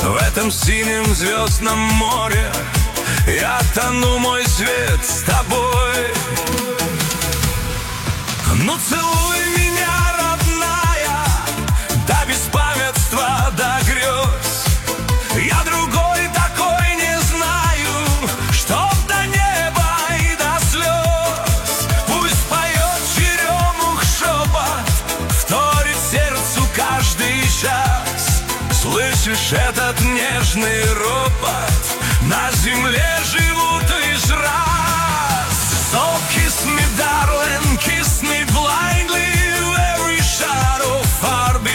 В этом синем звездном море я тону, мой свет, с тобой. Ну целуй меня, родная, до беспамятства, до грез. Я другой такой не знаю, чтоб до неба и до слез. Пусть поет черемух шепот, вторит сердцу каждый час. Слышишь этот нежный ропот? На земле живут лишь раз. So kiss me, darling, kiss me blindly. Every shadow far